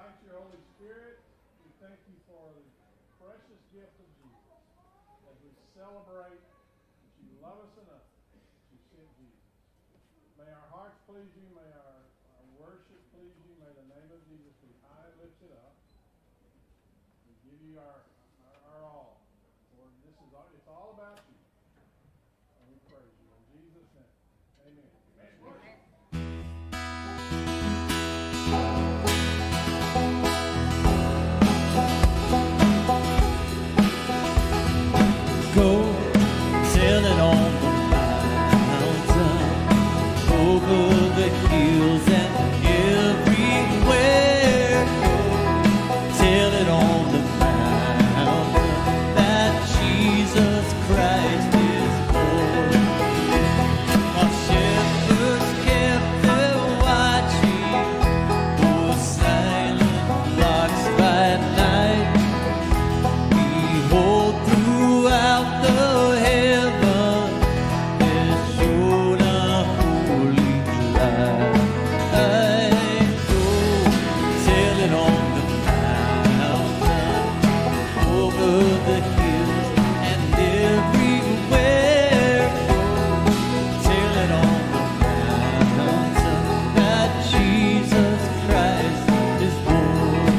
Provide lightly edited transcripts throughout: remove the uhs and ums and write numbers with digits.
invite your Holy Spirit. We thank you for the precious gift of Jesus as we celebrate that you love us enough that you sent Jesus. May our hearts please you. May our worship please you. May the name of Jesus be high and lifted up. We give you our all. Lord, it's all about you. And we praise you. In Jesus' name, amen. Amen. Go sailing on the mountain, over the hills and everywhere. Go sailing on the mountain that Jesus Christ is born. While shepherds kept their watching over silent flocks by night, behold, throughout the heaven there shone a holy light. Go sailing on the mountain, over the hills and everywhere. Go sailing on the mountain that Jesus Christ is born.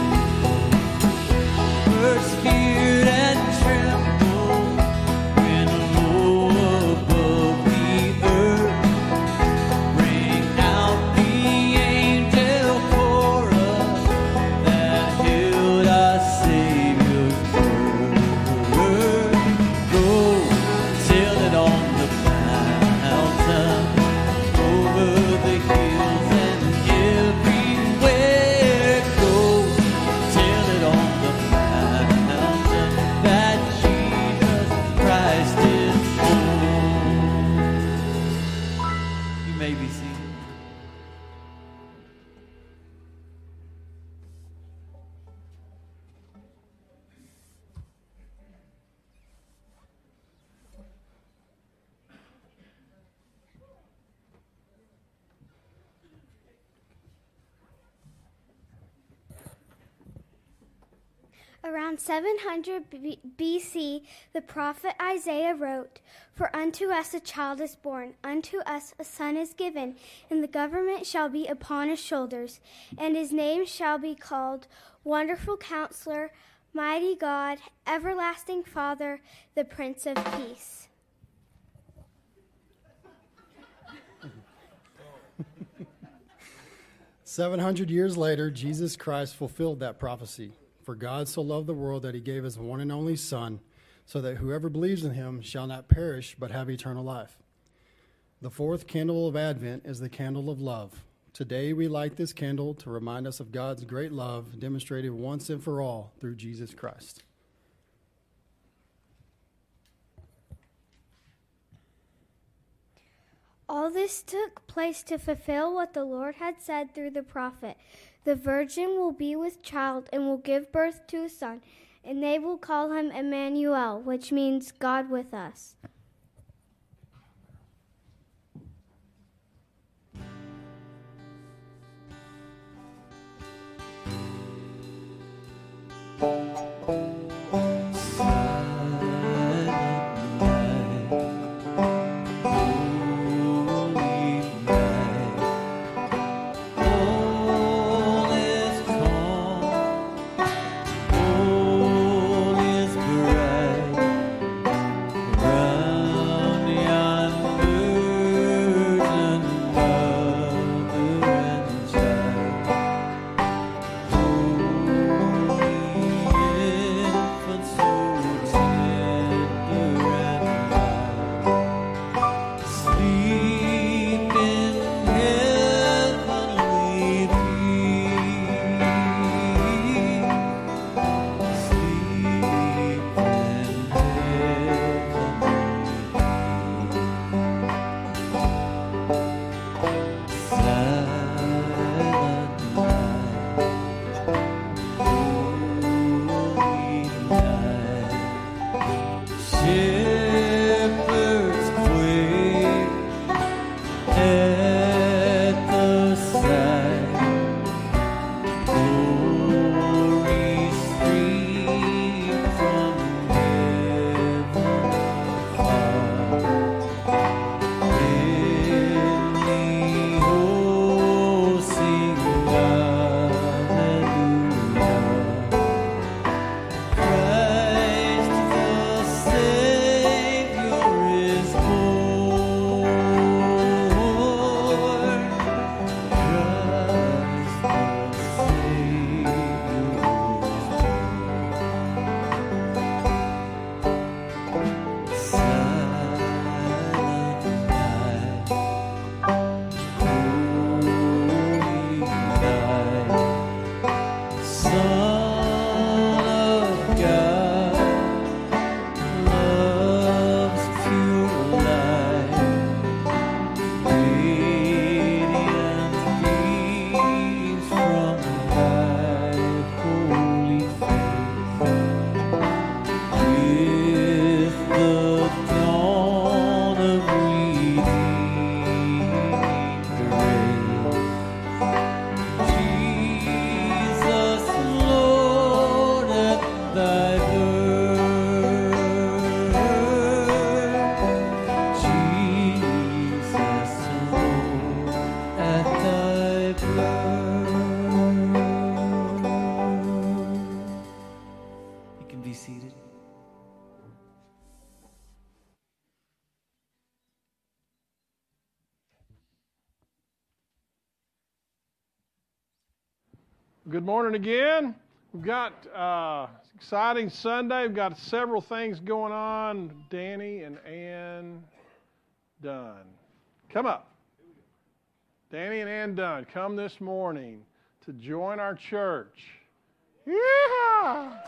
First feared and trembled when low above the earth rang out the angel chorus that hailed our Savior's birth. Go sailing on the mountain, over the hills and everywhere. Go sailing on the mountain that Jesus Christ is born. You may be seated. Around 700 BC, the prophet Isaiah wrote, "For unto us a child is born, unto us a son is given, and the government shall be upon his shoulders, and his name shall be called Wonderful Counselor, Mighty God, Everlasting Father, the Prince of Peace." 700 years later, Jesus Christ fulfilled that prophecy. For God so loved the world that he gave his one and only Son, so that whoever believes in him shall not perish but have eternal life. The fourth candle of Advent is the candle of love. Today we light this candle to remind us of God's great love demonstrated once and for all through Jesus Christ. All this took place to fulfill what the Lord had said through the prophet. The virgin will be with child and will give birth to a son, and they will call him Emmanuel, which means God with us. Right. Good morning again. We've got exciting Sunday. We've got several things going on. Danny and Ann Dunn. Come up. Danny and Ann Dunn, come this morning to join our church. Yeah!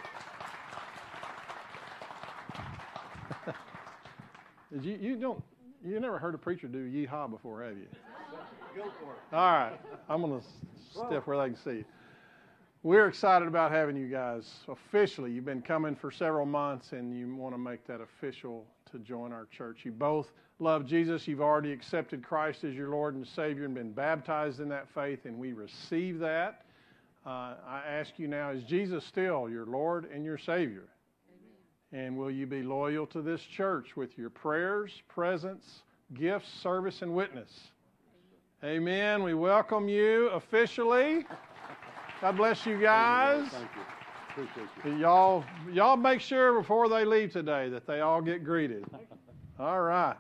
You never heard a preacher do yeehaw before, have you? Go for it. All right. I'm going to step where they can see you. We're excited about having you guys officially. You've been coming for several months, and you want to make that official to join our church. You both love Jesus. You've already accepted Christ as your Lord and Savior and been baptized in that faith, and we receive that. I ask you now, is Jesus still your Lord and your Savior? Amen. And will you be loyal to this church with your prayers, presence, gifts, service, and witness? Amen. We welcome you officially. God bless you guys. Thank you. Appreciate you. Y'all make sure before they leave today that they all get greeted. All right.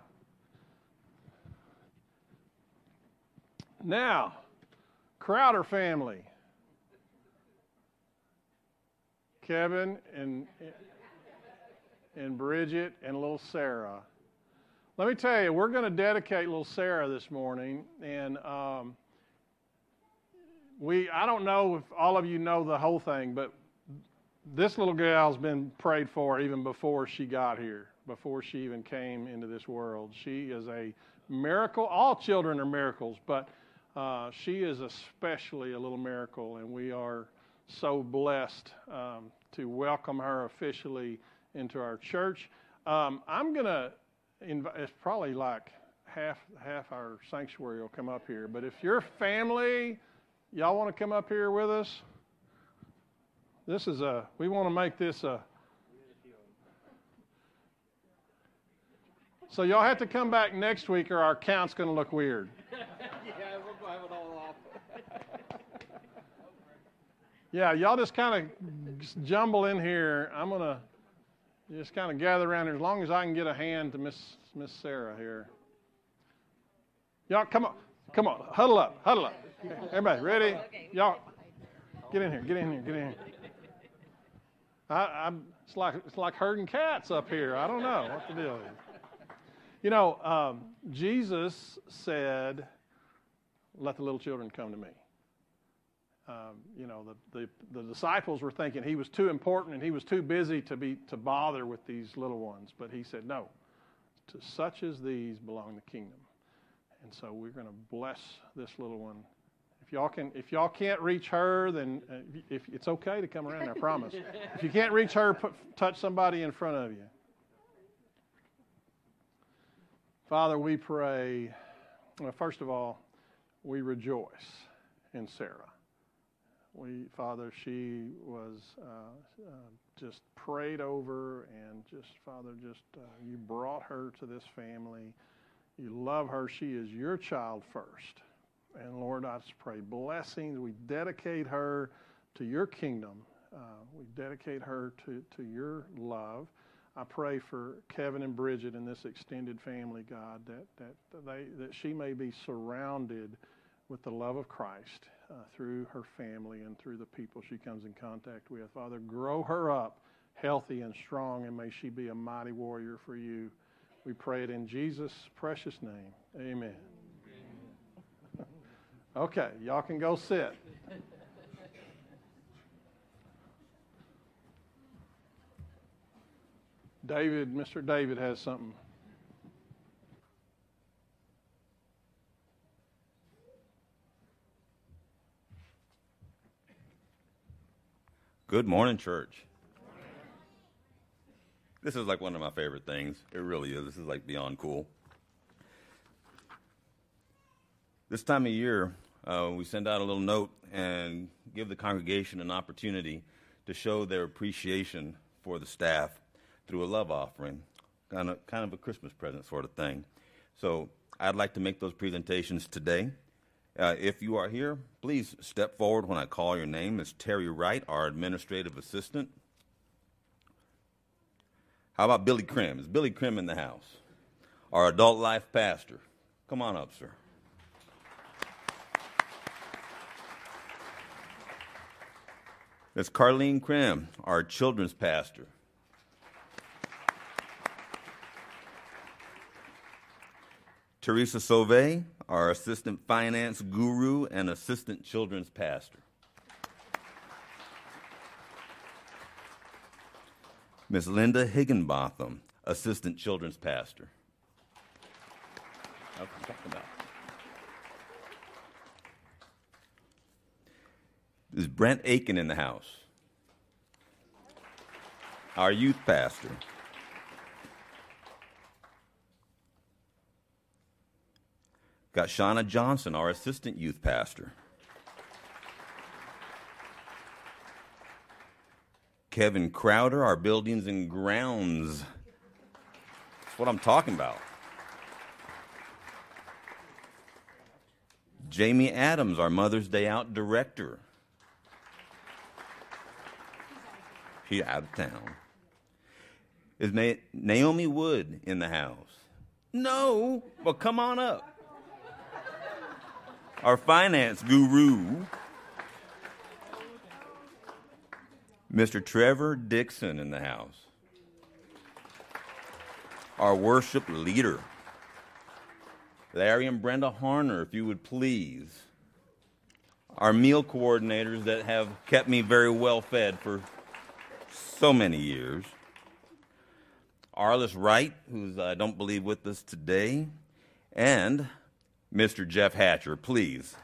Now, Crowder family. Kevin and Bridget and little Sarah. Let me tell you, we're going to dedicate little Sarah this morning, and I don't know if all of you know the whole thing, but this little gal's been prayed for even before she got here, before she even came into this world. She is a miracle. All children are miracles, but she is especially a little miracle, and we are so blessed to welcome her officially into our church. I'm going to invite, it's probably like half our sanctuary will come up here, but if your family, y'all want to come up here with us? We want to make this so y'all have to come back next week or our count's going to look weird. Yeah, we'll go have it all off. Yeah, y'all just kind of jumble in here. I'm going to just kind of gather around here as long as I can get a hand to Miss Sarah here. Y'all, come on, huddle up. Everybody, ready? Y'all, get in here. It's like herding cats up here. I don't know what the deal is. You know, Jesus said, "Let the little children come to me." The disciples were thinking he was too important and he was too busy to bother with these little ones. But he said, "No, to such as these belong the kingdom." And so we're going to bless this little one. If y'all can't reach her, then if it's okay to come around, I promise. If you can't reach her, touch somebody in front of you. Father, we pray, well, first of all, we rejoice in Sarah. Father, she was just prayed over, and Father, you brought her to this family. You love her. She is your child first. And Lord, I just pray blessings. We dedicate her to your kingdom. We dedicate her to your love. I pray for Kevin and Bridget and this extended family, God, that she may be surrounded with the love of Christ through her family and through the people she comes in contact with. Father, grow her up healthy and strong, and may she be a mighty warrior for you. We pray it in Jesus' precious name. Amen. Okay, y'all can go sit. Mr. David has something. Good morning, church. This is like one of my favorite things. It really is. This is like beyond cool. This time of year, we send out a little note and give the congregation an opportunity to show their appreciation for the staff through a love offering, kind of a Christmas present sort of thing. So I'd like to make those presentations today. If you are here, please step forward when I call your name. It's Terry Wright, our administrative assistant. How about Billy Krim? Is Billy Krim in the house? Our adult life pastor. Come on up, sir. Ms. Carlene Krim, our children's pastor. Teresa Sauvé, our assistant finance guru and assistant children's pastor. Ms. Linda Higginbotham, assistant children's pastor. That's what I'm talking about. Is Brent Aiken in the house? Our youth pastor. Got Shauna Johnson, our assistant youth pastor. Kevin Crowder, our buildings and grounds. That's what I'm talking about. Jamie Adams, our Mother's Day Out director. She's out of town. Is Naomi Wood in the house? No, but come on up. Our finance guru, Mr. Trevor Dixon in the house. Our worship leader, Larry and Brenda Harner, if you would please. Our meal coordinators that have kept me very well fed for so many years. Arliss Wright, who's I don't believe with us today, and Mr. Jeff Hatcher, please.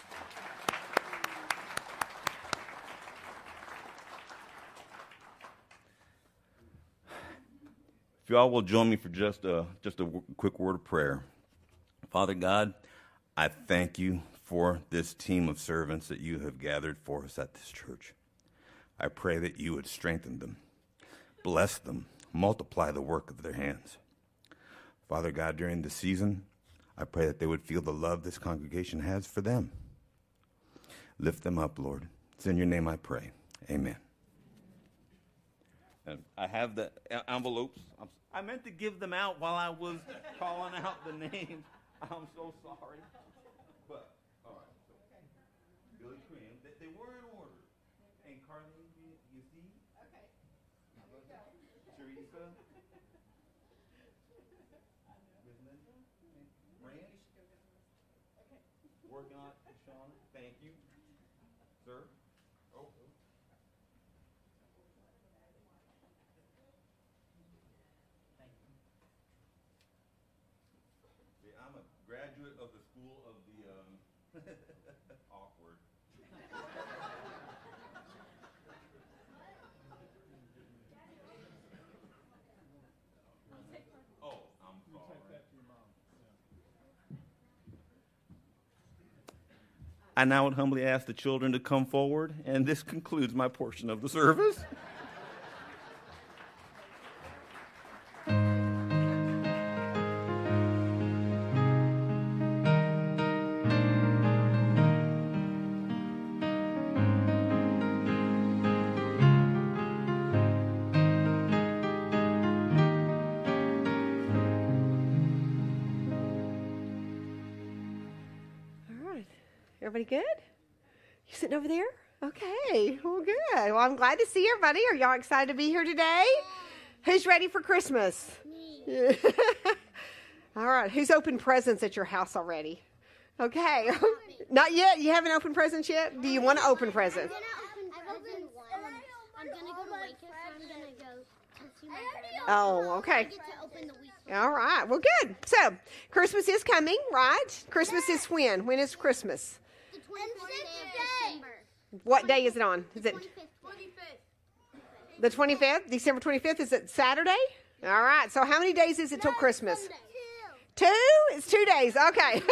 If you all will join me for just a quick word of prayer. Father God, I thank you for this team of servants that you have gathered for us at this church. I pray that you would strengthen them, bless them, multiply the work of their hands. Father God, during this season, I pray that they would feel the love this congregation has for them. Lift them up, Lord. It's in your name I pray. Amen. And I have the envelopes. I meant to give them out while I was calling out the names. I'm so sorry. But, all right. So, Billy Cream, they were in order. And Carlene, you see? Okay. Teresa. Miss Linda. Ranch. Working on it, Sean. Thank you. Sir. Oh. I'm a graduate of the school of the awkward. Oh, I'm sorry. I now would humbly ask the children to come forward, and this concludes my portion of the service. Everybody good? You sitting over there? Okay, well, good. Well, I'm glad to see everybody. Are y'all excited to be here today? Who's ready for Christmas? Me. All right. Who's opened presents at your house already? Okay. Not yet? You haven't opened presents yet? Do you want to open presents? I've opened one. I'm going to go to Waco, so I'm going to go to see my grandma. Oh, okay. I get to open the weekend. All right. Well, good. So, Christmas is coming, right? Christmas is when? When is Christmas? The 24th day of December. What day is it on? Is it 25th. the 25th? December 25th? Is it Saturday? All right. So how many days is it till Christmas? 2? It's 2 days. Okay.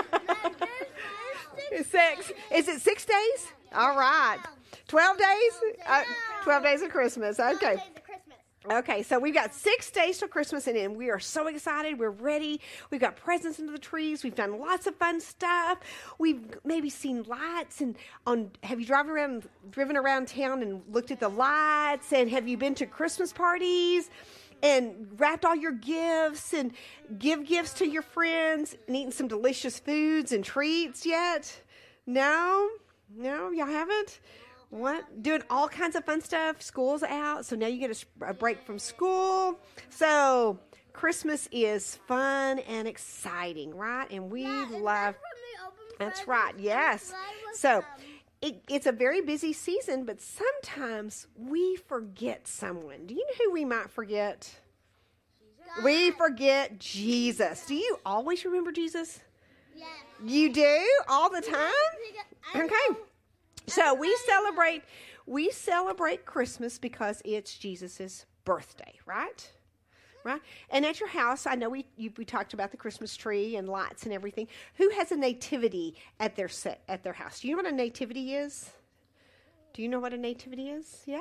It's 6. Is it 6 days? All right. 12 days? 12 days of Christmas. Okay. Okay, so we've got 6 days till Christmas, and we are so excited. We're ready. We've got presents under the trees. We've done lots of fun stuff. We've maybe seen lights. And have you driven around town and looked at the lights? And have you been to Christmas parties and wrapped all your gifts and give gifts to your friends and eaten some delicious foods and treats yet? No, y'all haven't? What? Doing all kinds of fun stuff. School's out, so now you get a break from school. So Christmas is fun and exciting, right? And we love. That's right. Yes. So it's a very busy season, but sometimes we forget someone. Do you know who we might forget? We forget Jesus. Do you always remember Jesus? Yes. You do? All the time? Okay. So we celebrate Christmas because it's Jesus' birthday, right? Right? And at your house, I know we talked about the Christmas tree and lights and everything. Who has a nativity at their house? Do you know what a nativity is? Do you know what a nativity is? Yeah.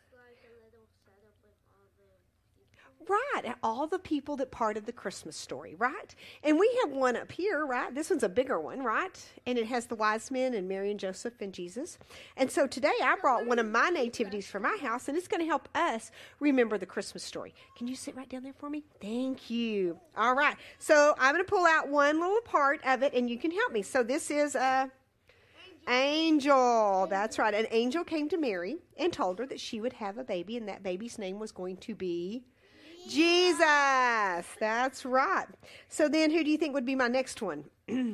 Right, all the people that part of the Christmas story, right? And we have one up here, right? This one's a bigger one, right? And it has the wise men and Mary and Joseph and Jesus. And so today I brought one of my nativities for my house, and it's going to help us remember the Christmas story. Can you sit right down there for me? Thank you. All right, so I'm going to pull out one little part of it, and you can help me. So this is a angel. That's right. An angel came to Mary and told her that she would have a baby, and that baby's name was going to be Jesus. That's right. So then who do you think would be my next one?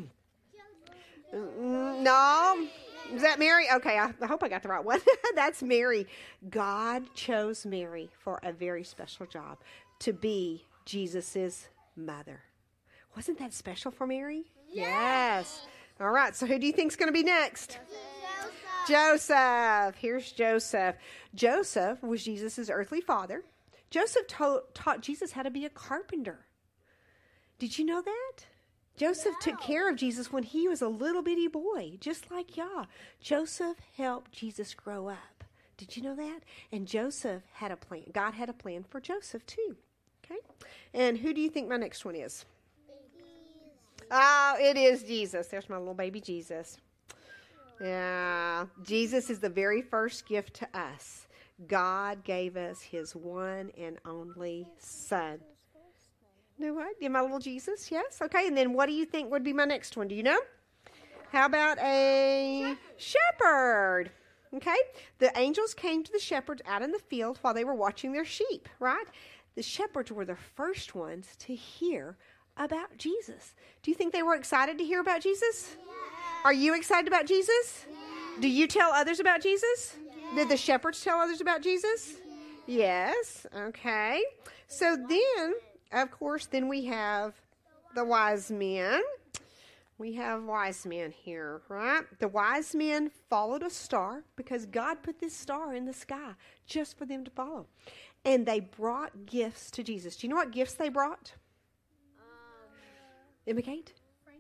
No? Is that Mary? Okay, I hope I got the right one. That's Mary. God chose Mary for a very special job, to be Jesus's mother. Wasn't that special for Mary? Yes. All right, so who do you think is going to be next? Joseph. Here's Joseph. Joseph was Jesus' earthly father. Joseph taught Jesus how to be a carpenter. Did you know that? Joseph took care of Jesus when he was a little bitty boy, just like y'all. Joseph helped Jesus grow up. Did you know that? And Joseph had a plan. God had a plan for Joseph too. Okay? And who do you think my next one is? Oh, it is Jesus. There's my little baby Jesus. Yeah. Jesus is the very first gift to us. God gave us his one and only son. You know what? Yeah, my little Jesus, yes. Okay, and then what do you think would be my next one? Do you know? How about a shepherd? Okay, the angels came to the shepherds out in the field while they were watching their sheep, right? The shepherds were the first ones to hear about Jesus. Do you think they were excited to hear about Jesus? Yeah. Are you excited about Jesus? Yeah. Do you tell others about Jesus? Did the shepherds tell others about Jesus? Yes. Okay. So then, of course, then we have the wise men. We have wise men here, right? The wise men followed a star because God put this star in the sky just for them to follow. And they brought gifts to Jesus. Do you know what gifts they brought? Emma Kate?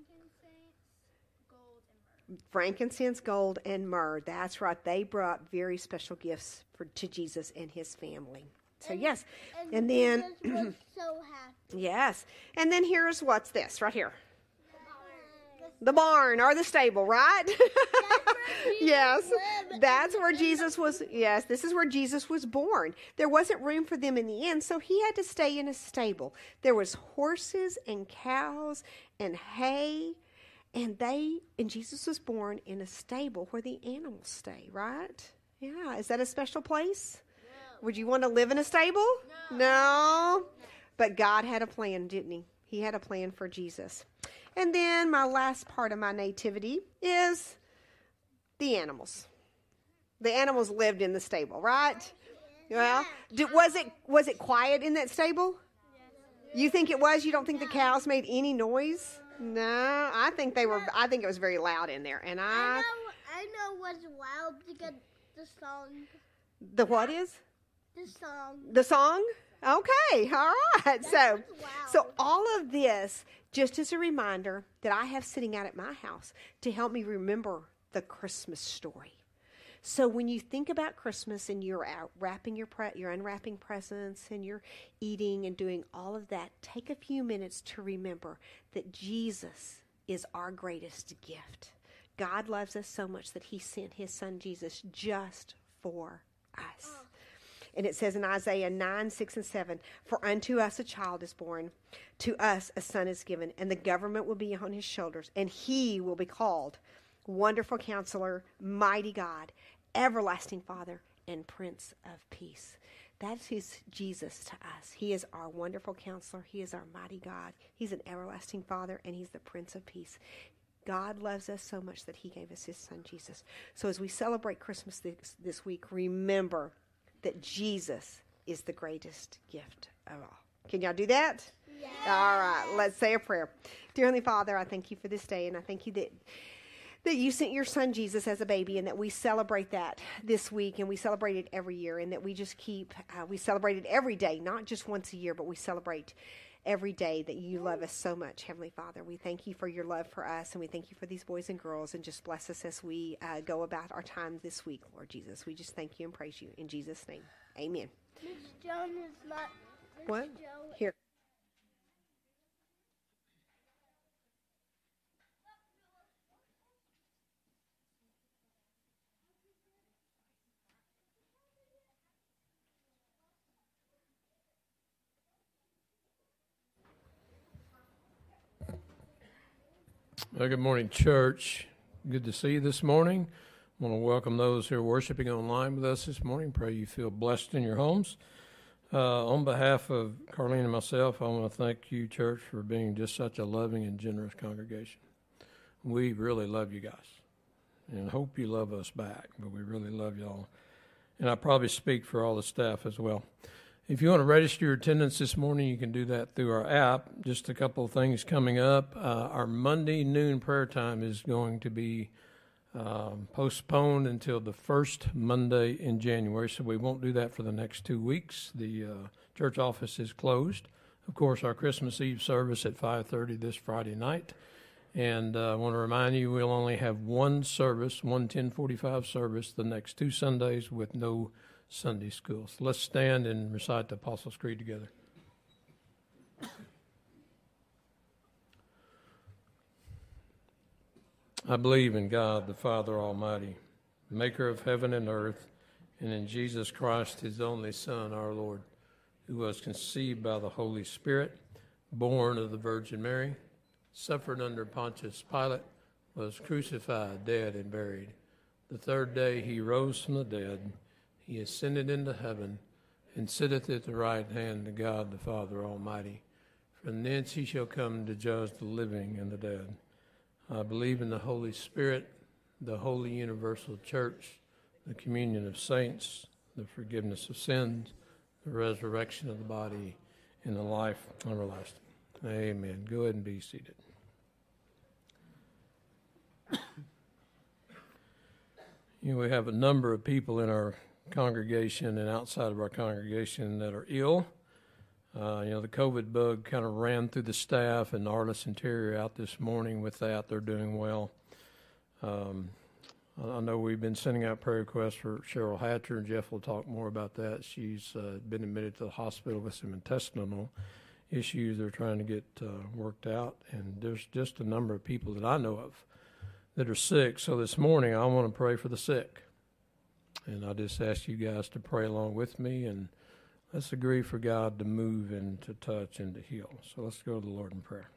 Frankincense, gold, and myrrh. That's right. They brought very special gifts to Jesus and his family. So yes, and then was so happy. Yes, and then here's what's this right here. The barn or the stable, right? Yes, that's where Jesus was. Yes, this is where Jesus was born. There wasn't room for them in the inn, so he had to stay in a stable. There was horses and cows and hay. And Jesus was born in a stable where the animals stay, right? Yeah. Is that a special place? No. Would you want to live in a stable? No. But God had a plan, didn't he? He had a plan for Jesus. And then my last part of my nativity is the animals. The animals lived in the stable, right? Well, was it quiet in that stable? You think it was? You don't think the cows made any noise? No, I think it was very loud in there, and I know what's loud because the song. The what is? The song. The song? Okay, all right. So all of this just as a reminder that I have sitting out at my house to help me remember the Christmas story. So when you think about Christmas and you're out you're unwrapping presents and you're eating and doing all of that, take a few minutes to remember that Jesus is our greatest gift. God loves us so much that he sent his son Jesus just for us. And it says in Isaiah 9, 6, and 7, "For unto us a child is born, to us a son is given, and the government will be on his shoulders, and he will be called Wonderful Counselor, Mighty God, everlasting Father and Prince of Peace. That's his Jesus to us. He is our wonderful counselor. He is our mighty God. He's an everlasting Father, and he's the Prince of Peace. God loves us so much that he gave us his son, Jesus. So as we celebrate Christmas this week, remember that Jesus is the greatest gift of all. Can y'all do that? Yeah. All right, let's say a prayer. Dear Heavenly Father, I thank you for this day, and I thank you that you sent your son Jesus as a baby, and that we celebrate that this week, and we celebrate it every year, and that we just we celebrate it every day, not just once a year, but we celebrate every day that you love us so much, Heavenly Father. We thank you for your love for us, and we thank you for these boys and girls, and just bless us as we go about our time this week, Lord Jesus. We just thank you and praise you in Jesus' name. Amen. Miss Joan is not. What? Here. Well, good morning, church. Good to see you this morning. I want to welcome those who are worshiping online with us this morning. Pray you feel blessed in your homes. On behalf of Carlene and myself, I want to thank you, church, for being just such a loving and generous congregation. We really love you guys, and hope you love us back, but we really love y'all. And I probably speak for all the staff as well. If you want to register your attendance this morning, you can do that through our app. Just a couple of things coming up. Our Monday noon prayer time is going to be postponed until the first Monday in January, so we won't do that for the next 2 weeks. The church office is closed. Of course, our Christmas Eve service at 5:30 this Friday night. And I want to remind you, we'll only have one service, one 10:45 service, the next 2 Sundays with no Sunday school. So let's stand and recite the Apostles' Creed together. I believe in God, the Father Almighty, maker of heaven and earth, and in Jesus Christ, his only Son, our Lord, who was conceived by the Holy Spirit, born of the Virgin Mary, suffered under Pontius Pilate, was crucified, dead, and buried. The third day he rose from the dead. He ascended into heaven, and sitteth at the right hand of God the Father Almighty. From thence he shall come to judge the living and the dead. I believe in the Holy Spirit, the holy universal church, the communion of saints, the forgiveness of sins, the resurrection of the body, and the life everlasting. Amen. Go ahead and be seated. We have a number of people in our congregation and outside of our congregation that are ill. The COVID bug kind of ran through the staff, and Arliss and Terry are out this morning with that. They're doing well. I know we've been sending out prayer requests for Cheryl Hatcher, and Jeff will talk more about that. She's been admitted to the hospital with some intestinal issues they're trying to get worked out, and there's just a number of people that I know of that are sick. So this morning I want to pray for the sick. And I just ask you guys to pray along with me, and let's agree for God to move and to touch and to heal. So let's go to the Lord in prayer.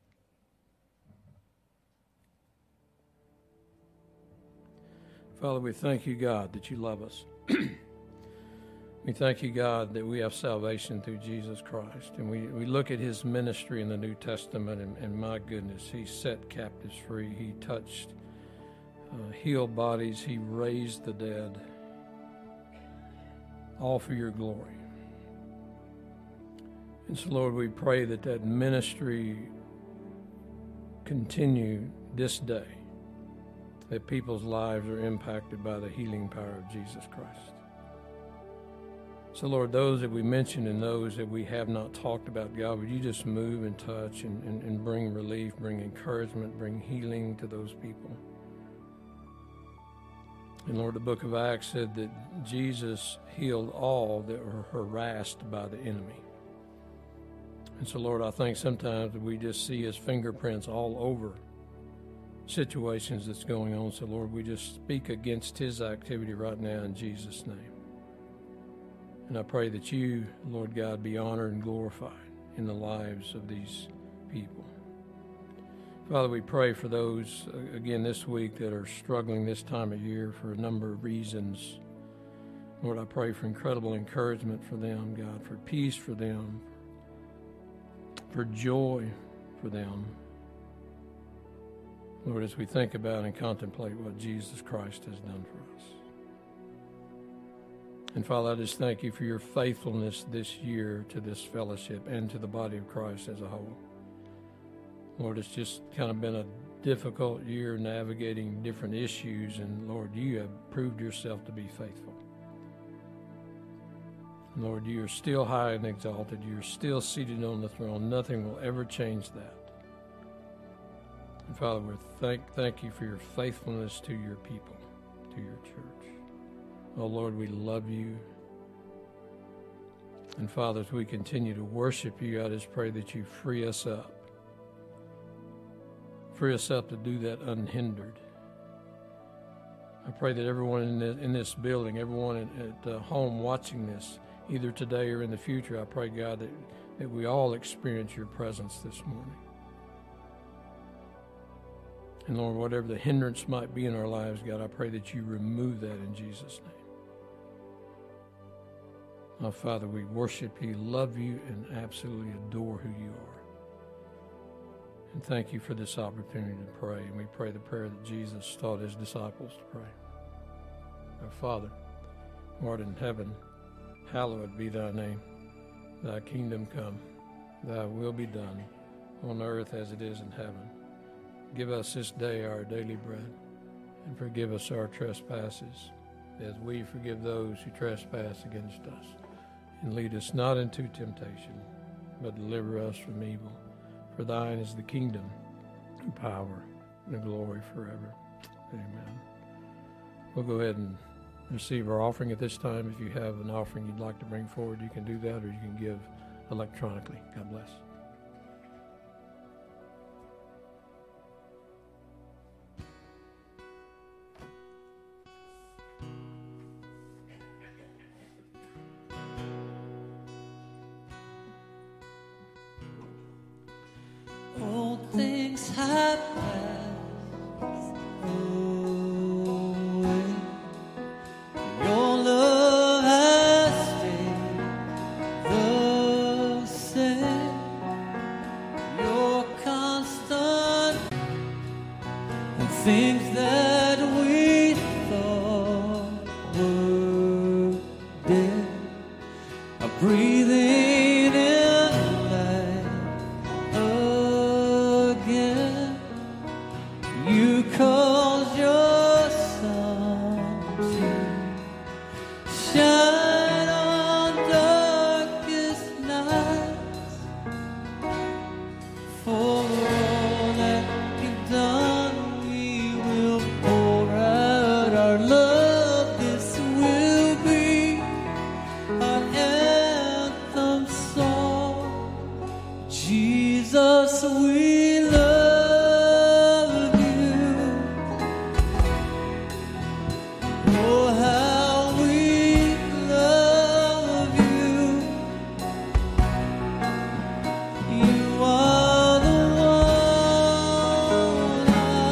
Father, we thank you, God, that you love us. We thank you, God, that we have salvation through Jesus Christ. And we look at his ministry in the New Testament, and my goodness, he set captives free. He touched, healed bodies. He raised the dead. All for your glory. And so, Lord, we pray that that ministry continue this day, that people's lives are impacted by the healing power of Jesus Christ. So, Lord, those that we mentioned and those that we have not talked about, God, would you just move and touch and bring relief, bring encouragement, bring healing to those people. And Lord, the book of Acts said that Jesus healed all that were harassed by the enemy. And so, Lord, I think sometimes we just see his fingerprints all over situations that's going on. So, Lord, we just speak against his activity right now in Jesus' name. And I pray that you, Lord God, be honored and glorified in the lives of these people. Father, we pray for those, again, this week that are struggling this time of year for a number of reasons. Lord, I pray for incredible encouragement for them, God, for peace for them, for joy for them. Lord, as we think about and contemplate what Jesus Christ has done for us. And Father, I just thank you for your faithfulness this year to this fellowship and to the body of Christ as a whole. Lord, it's just kind of been a difficult year navigating different issues, and Lord, you have proved yourself to be faithful. Lord, you are still high and exalted. You are still seated on the throne. Nothing will ever change that. And Father, we thank you for your faithfulness to your people, to your church. Oh, Lord, we love you. And Father, as we continue to worship you, I just pray that you free us up. Free us up to do that unhindered. I pray that everyone in this building, everyone at home watching this, either today or in the future, I pray, God, that we all experience your presence this morning. And Lord, whatever the hindrance might be in our lives, God, I pray that you remove that in Jesus' name. Oh, Father, we worship you, love you, and absolutely adore who you are. And thank you for this opportunity to pray. And we pray the prayer that Jesus taught his disciples to pray. Our Father, who art in heaven, hallowed be thy name. Thy kingdom come, thy will be done, on earth as it is in heaven. Give us this day our daily bread, and forgive us our trespasses, as we forgive those who trespass against us. And lead us not into temptation, but deliver us from evil. For thine is the kingdom, and power, and the glory forever. Amen. We'll go ahead and receive our offering at this time. If you have an offering you'd like to bring forward, you can do that, or you can give electronically. God bless. All things have passed away. Your love has stayed the same. You're constant, and things that we thought were dead are breathing in life again. You caused your sun to shine on darkest nights. For all that you've done, we will pour out our love. This will be our anthem song. Jesus, we love you. Oh, how we love you. You are the one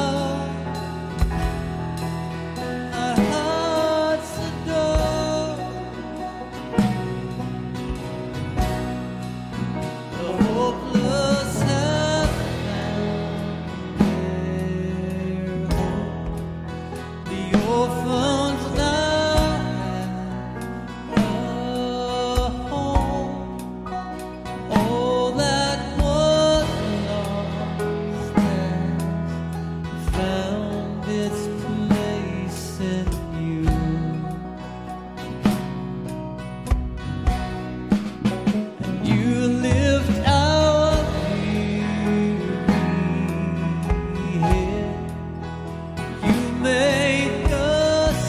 our hearts adore. The hopeless have found their home. The orphans now have a home. All that was lost has found its place in you. You lift our weary head. You make us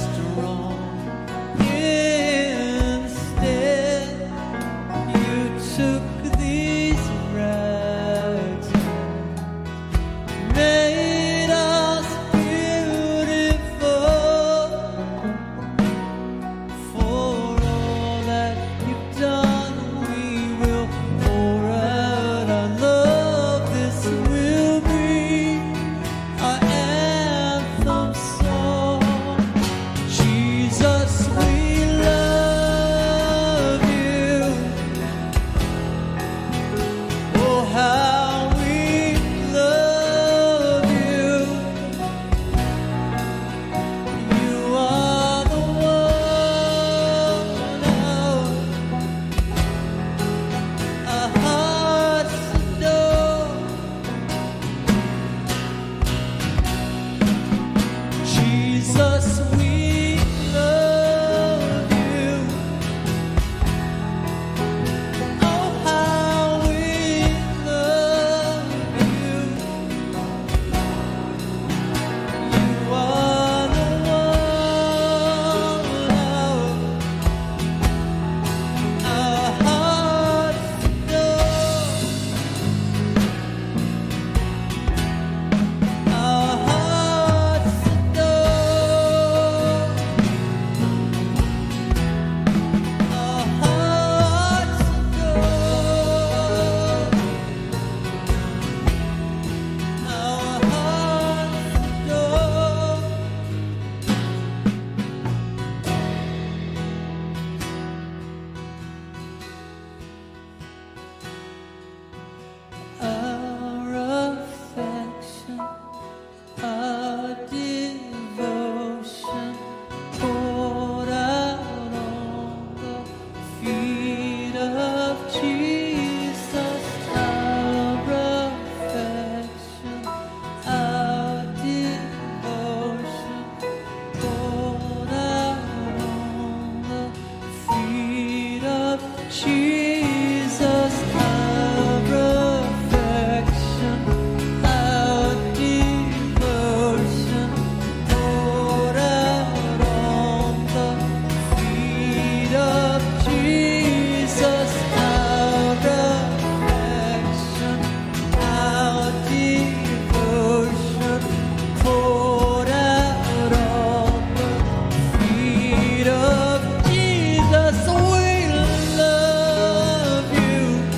Jesus, our affection, our devotion, poured out on the feet of Jesus, our affection, our devotion, poured out on the feet of Jesus. We love you.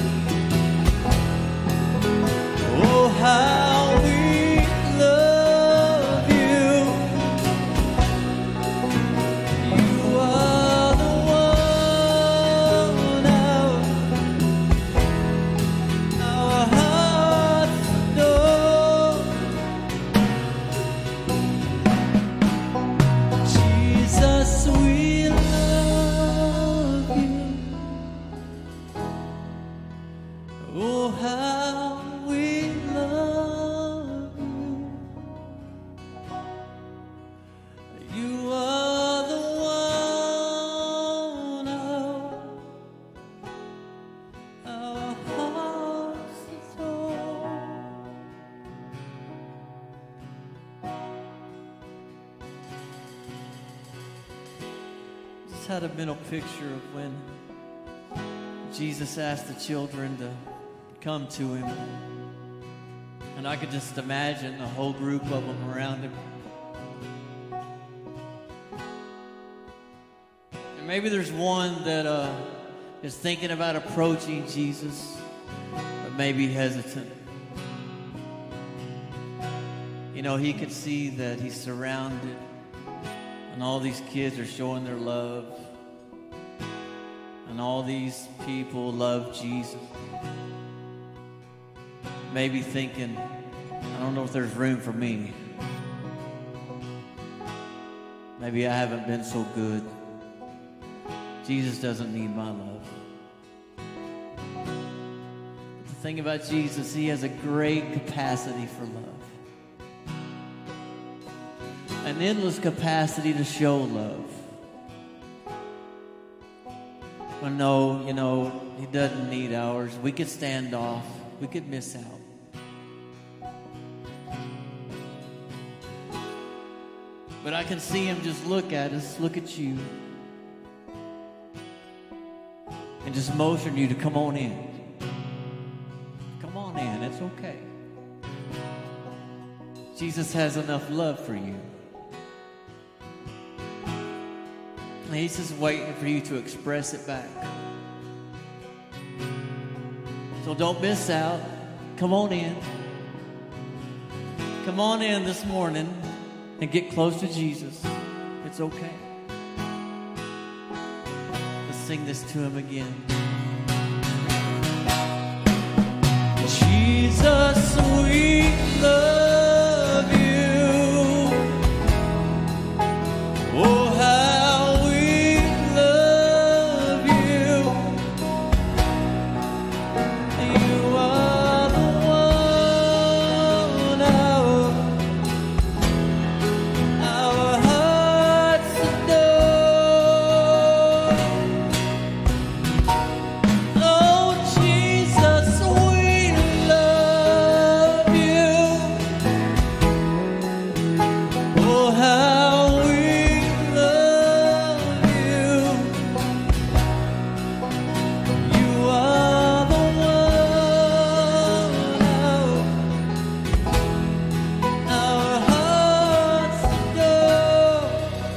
Oh, how we love you. You are the one our hearts adore. Jesus, we love you. Oh, how we love you. You are the one our hearts adore. Just had a mental picture of when Jesus asked the children to come to him. And I could just imagine a whole group of them around him. And maybe there's one that is thinking about approaching Jesus, but maybe hesitant. You know, he could see that he's surrounded, and all these kids are showing their love, and all these people love Jesus. Maybe thinking, I don't know if there's room for me. Maybe I haven't been so good. Jesus doesn't need my love. The thing about Jesus, he has a great capacity for love. An endless capacity to show love. But no, you know, he doesn't need ours. We could stand off. We could miss out. But I can see him just look at us, look at you, and just motion you to come on in. Come on in, it's okay. Jesus has enough love for you. And he's just waiting for you to express it back. So don't miss out. Come on in. Come on in this morning and get close to Jesus. It's okay. Let's sing this to him again. Jesus, we love you. Oh, how we love you. You are the one our hearts adore. Oh, Jesus, we love you. Oh, how we love you. You are the one our hearts adore.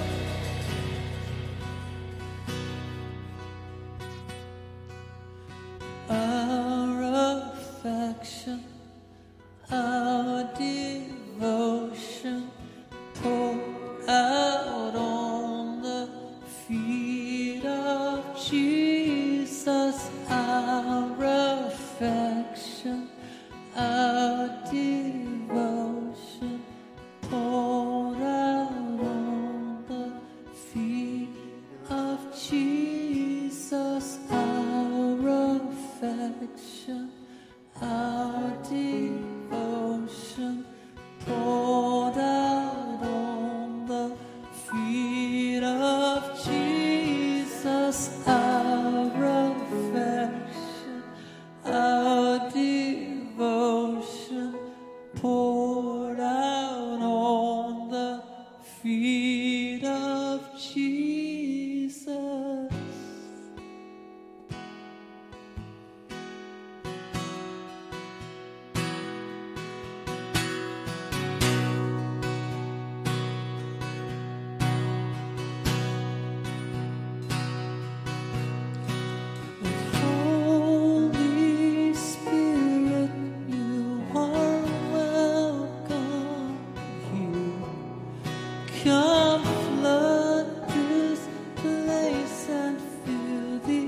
Our affection, our devotion, poured out on the feet of Jesus. Our affection, our devotion, poured out on the feet of Jesus. Our affection, our devotion, poured out on the feet of Jesus. Our affection. Jesus. Holy Spirit, you are welcome here. Come flood this place and fill the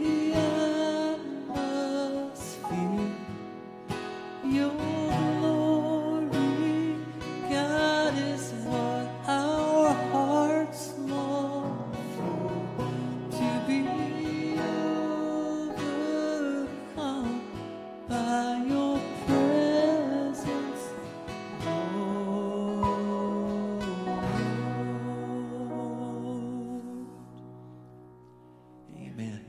atmosphere. Your glory, God, is what our hearts long for, to be overcome by your presence, Lord. Amen.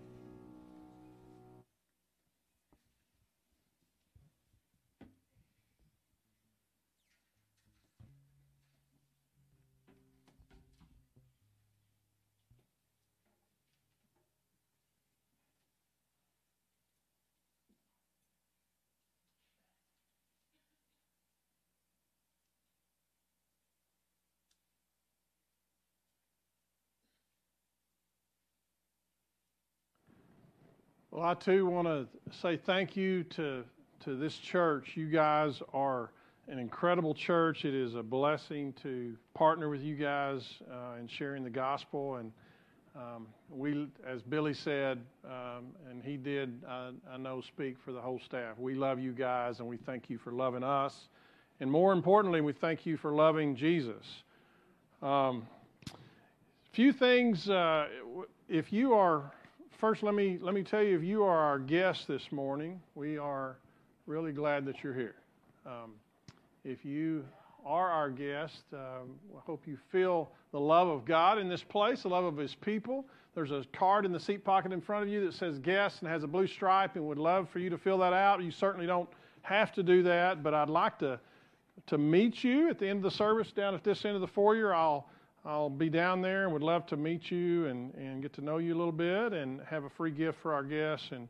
Well, I too want to say thank you to this church. You guys are an incredible church. It is a blessing to partner with you guys in sharing the gospel. And we, as Billy said, and he did, I know, speak for the whole staff. We love you guys, and we thank you for loving us. And more importantly, we thank you for loving Jesus. Few things, if you are... First, let me tell you, if you are our guest this morning, we are really glad that you're here. If you are our guest, I hope you feel the love of God in this place, the love of His people. There's a card in the seat pocket in front of you that says guest and has a blue stripe, and would love for you to fill that out. You certainly don't have to do that, but I'd like to meet you at the end of the service down at this end of the foyer. I'll be down there and would love to meet you and get to know you a little bit and have a free gift for our guests. And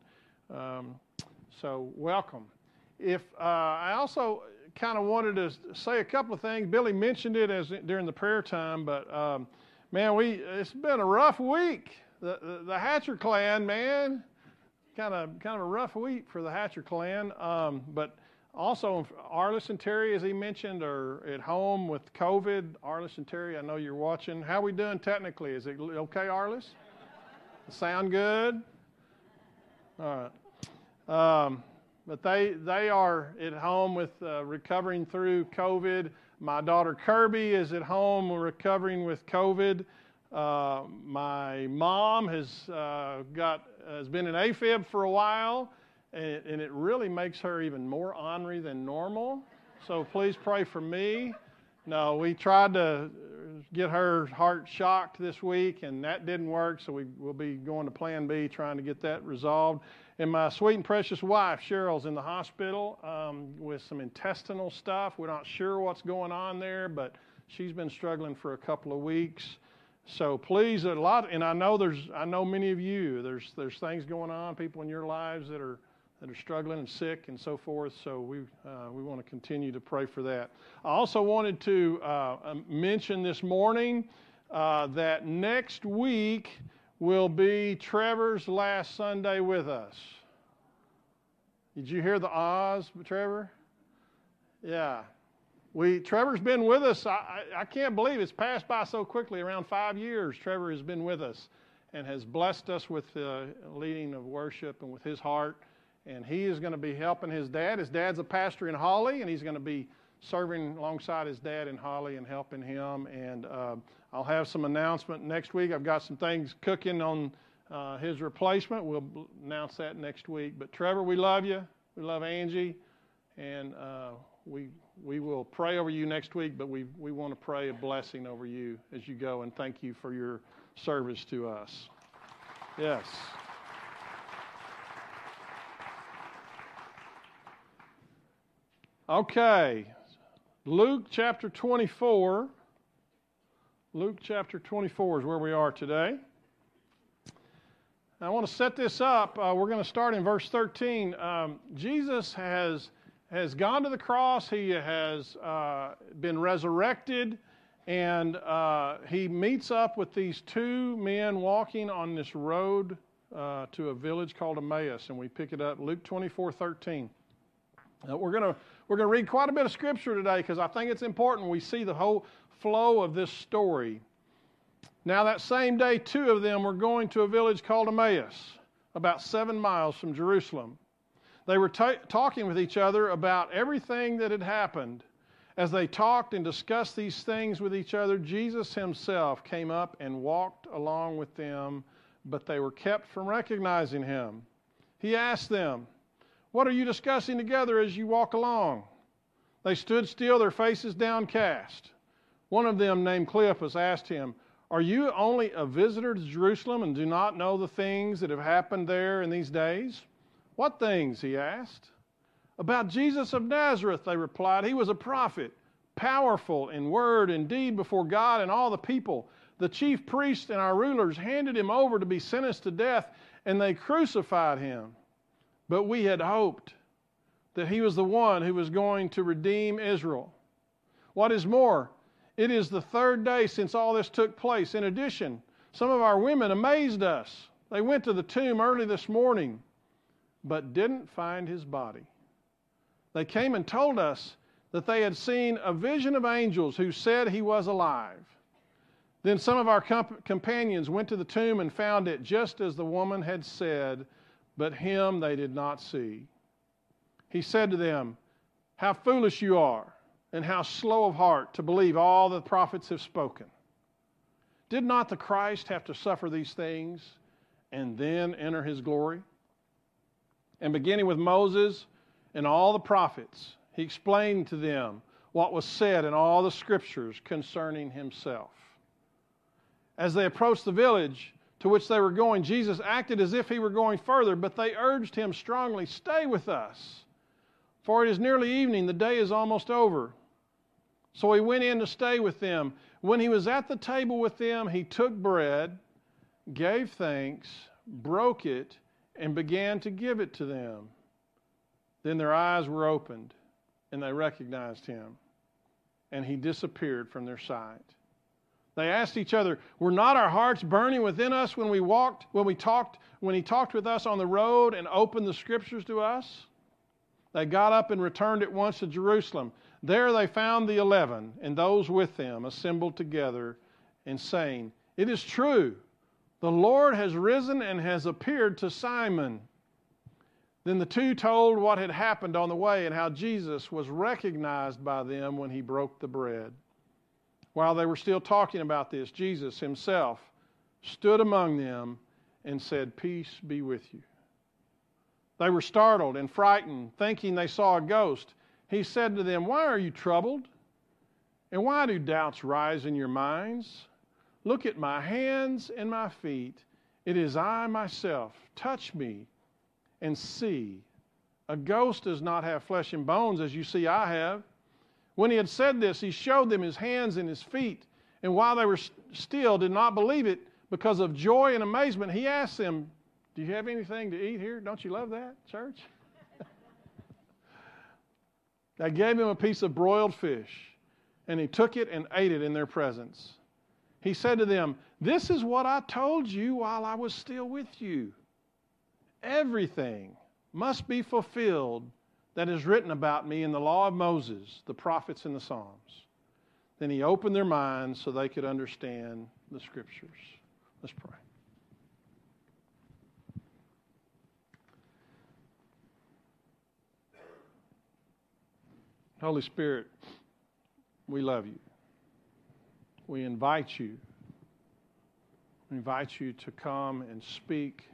so welcome. If I also kind of wanted to say a couple of things. Billy mentioned it during the prayer time, but man, it's been a rough week. The Hatcher clan, man, kind of a rough week for the Hatcher clan. But also, Arliss and Terry, as he mentioned, are at home with COVID. Arliss and Terry, I know you're watching. How are we doing technically? Is it okay, Arliss? Sound good? All right. But they are at home with recovering through COVID. My daughter Kirby is at home recovering with COVID. My mom has been in AFib for a while. And it really makes her even more ornery than normal. So please pray for me. No, we tried to get her heart shocked this week, and that didn't work. So we'll be going to Plan B, trying to get that resolved. And my sweet and precious wife, Cheryl's in the hospital with some intestinal stuff. We're not sure what's going on there, but she's been struggling for a couple of weeks. So please, and I know many of you, there's things going on, people in your lives that are struggling and sick and so forth. So we want to continue to pray for that. I also wanted to mention this morning that next week will be Trevor's last Sunday with us. Did you hear the ahs, Trevor? Yeah. Trevor's been with us. I can't believe it's passed by so quickly. Around 5 years, Trevor has been with us and has blessed us with the leading of worship and with his heart. And he is going to be helping his dad. His dad's a pastor in Holly, and he's going to be serving alongside his dad in Holly and helping him. And I'll have some announcement next week. I've got some things cooking on his replacement. We'll announce that next week. But Trevor, we love you. We love Angie. And we will pray over you next week, but we want to pray a blessing over you as you go. And thank you for your service to us. Yes. Okay, Luke chapter 24. Luke chapter 24 is where we are today. I want to set this up. We're going to start in verse 13. Jesus has gone to the cross. He has been resurrected, and he meets up with these two men walking on this road to a village called Emmaus, and we pick it up Luke 24:13. We're going to read quite a bit of scripture today because I think it's important we see the whole flow of this story. Now that same day, two of them were going to a village called Emmaus, about 7 miles from Jerusalem. They were talking with each other about everything that had happened. As they talked and discussed these things with each other, Jesus himself came up and walked along with them, but they were kept from recognizing him. He asked them, "What are you discussing together as you walk along?" They stood still, their faces downcast. One of them, named Cleopas, asked him, "Are you only a visitor to Jerusalem and do not know the things that have happened there in these days?" "What things?" he asked. "About Jesus of Nazareth," they replied. "He was a prophet, powerful in word and deed before God and all the people. The chief priests and our rulers handed him over to be sentenced to death, and they crucified him. But we had hoped that he was the one who was going to redeem Israel. What is more, it is the third day since all this took place. In addition, some of our women amazed us. They went to the tomb early this morning, but didn't find his body. They came and told us that they had seen a vision of angels who said he was alive. Then some of our companions went to the tomb and found it just as the woman had said, but him they did not see." He said to them, "How foolish you are, and how slow of heart to believe all the prophets have spoken. Did not the Christ have to suffer these things and then enter his glory?" And beginning with Moses and all the prophets, he explained to them what was said in all the scriptures concerning himself. As they approached the village to which they were going, Jesus acted as if he were going further, but they urged him strongly, "Stay with us, for it is nearly evening, the day is almost over." So he went in to stay with them. When he was at the table with them, he took bread, gave thanks, broke it, and began to give it to them. Then their eyes were opened, and they recognized him, and he disappeared from their sight. They asked each other, "Were not our hearts burning within us when he talked with us on the road and opened the scriptures to us?" They got up and returned at once to Jerusalem. There they found the 11 and those with them assembled together and saying, "It is true, the Lord has risen and has appeared to Simon." Then the two told what had happened on the way and how Jesus was recognized by them when he broke the bread. While they were still talking about this, Jesus himself stood among them and said, "Peace be with you." They were startled and frightened, thinking they saw a ghost. He said to them, "Why are you troubled? And why do doubts rise in your minds? Look at my hands and my feet. It is I myself. Touch me and see. A ghost does not have flesh and bones as you see I have." When he had said this, he showed them his hands and his feet. And while they were still did not believe it, because of joy and amazement, he asked them, "Do you have anything to eat here?" Don't you love that, church? They gave him a piece of broiled fish, and he took it and ate it in their presence. He said to them, "This is what I told you while I was still with you. Everything must be fulfilled that is written about me in the law of Moses, the prophets, and the Psalms." Then he opened their minds so they could understand the scriptures. Let's pray. Holy Spirit, we love you. We invite you. We invite you to come and speak.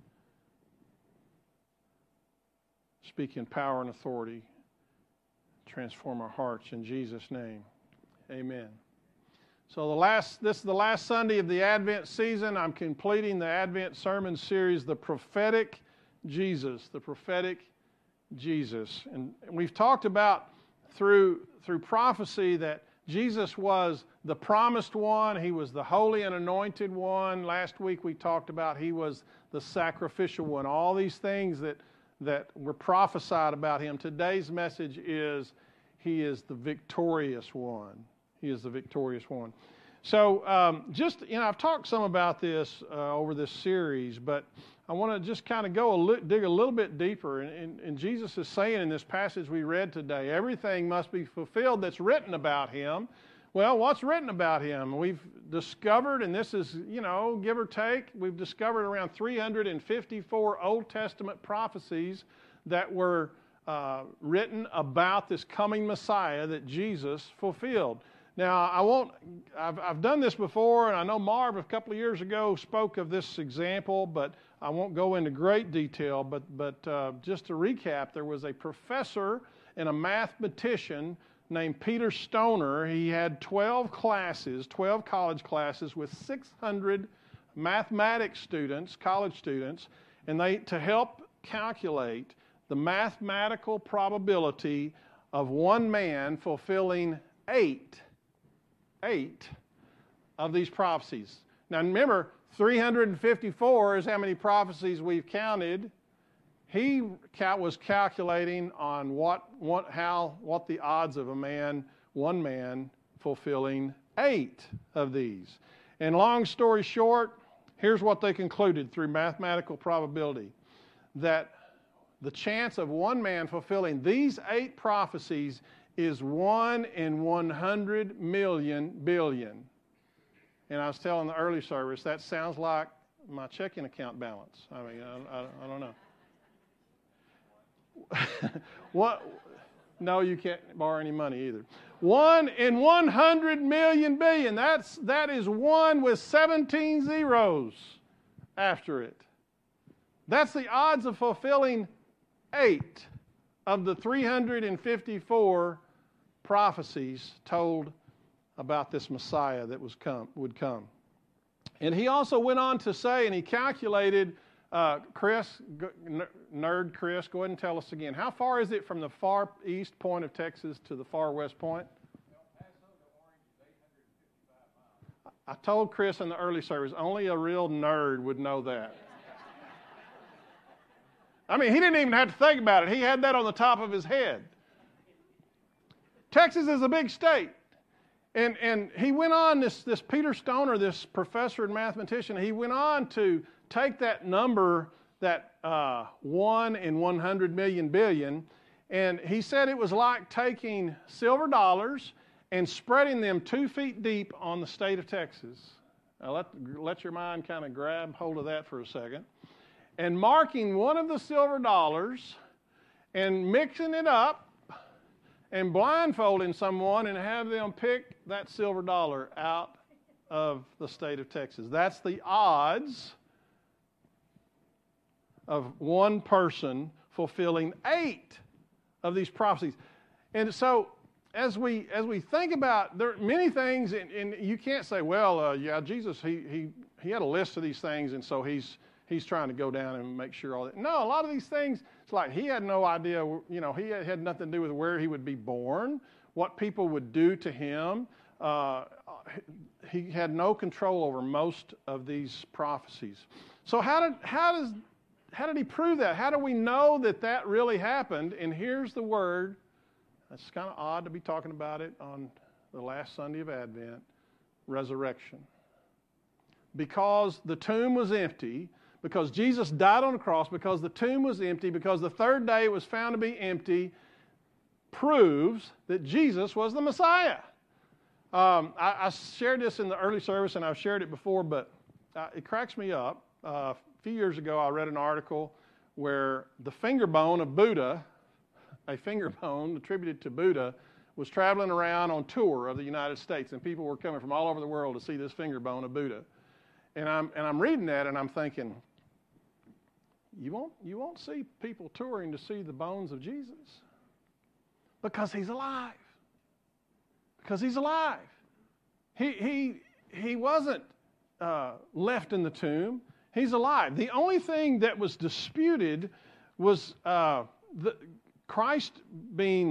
Speak in power and authority. Transform our hearts in Jesus' name. Amen. So this is the last Sunday of the Advent season. I'm completing the Advent sermon series, The Prophetic Jesus. The Prophetic Jesus. And we've talked about through prophecy that Jesus was the promised one. He was the holy and anointed one. Last week we talked about he was the sacrificial one. All these things that were prophesied about him. Today's message is he is the victorious one. He is the victorious one. So I've talked some about this over this series, but I want to just kind of dig a little bit deeper. And Jesus is saying in this passage we read today, everything must be fulfilled that's written about him. Well, what's written about him? We've discovered, and this is, give or take, we've discovered around 354 Old Testament prophecies that were written about this coming Messiah that Jesus fulfilled. Now, I've done this before, and I know Marv a couple of years ago spoke of this example, but I won't go into great detail. But just to recap, there was a professor and a mathematician named Peter Stoner. He had 12 college classes with 600 mathematics students, college students, and to help calculate the mathematical probability of one man fulfilling eight of these prophecies. Now remember, 354 is how many prophecies we've counted. He was calculating on what the odds of one man fulfilling 8 of these. And long story short, here's what they concluded through mathematical probability, that the chance of one man fulfilling these 8 prophecies is 1 in 100 million billion. And I was telling the early service, that sounds like my checking account balance. I mean, I don't know. What? No, you can't borrow any money either. 1 in 100 million billion. That is 1 with 17 zeros after it. That's the odds of fulfilling 8 of the 354 prophecies told about this Messiah that would come. And he also went on to say, and he calculated, Chris, nerd Chris, go ahead and tell us again. How far is it from the far east point of Texas to the far west point? I told Chris in the early service, only a real nerd would know that. I mean, he didn't even have to think about it. He had that on the top of his head. Texas is a big state. And he went on, this Peter Stoner, this professor and mathematician, he went on to take that number, that 1 in 100 million billion, and he said it was like taking silver dollars and spreading them 2 feet deep on the state of Texas. Now let your mind kind of grab hold of that for a second. And marking one of the silver dollars and mixing it up and blindfolding someone and have them pick that silver dollar out of the state of Texas. That's the odds of one person fulfilling 8 of these prophecies. And so as we think about, there are many things, and you can't say, well, Jesus, he had a list of these things, and so he's trying to go down and make sure all that. No, a lot of these things, it's like he had no idea, he had nothing to do with where he would be born, what people would do to him. He had no control over most of these prophecies. So how did he prove that? How do we know that really happened? And here's the word. It's kind of odd to be talking about it on the last Sunday of Advent, resurrection. Because the tomb was empty, because Jesus died on the cross, because the tomb was empty, because the third day it was found to be empty, proves that Jesus was the Messiah. I shared this in the early service, and I've shared it before, but it cracks me up. A few years ago, I read an article where the finger bone of Buddha, a finger bone attributed to Buddha, was traveling around on tour of the United States, and people were coming from all over the world to see this finger bone of Buddha. And I'm reading that, and I'm thinking, you won't see people touring to see the bones of Jesus, because he's alive. Because he's alive. He wasn't left in the tomb. He's alive. The only thing that was disputed was Christ being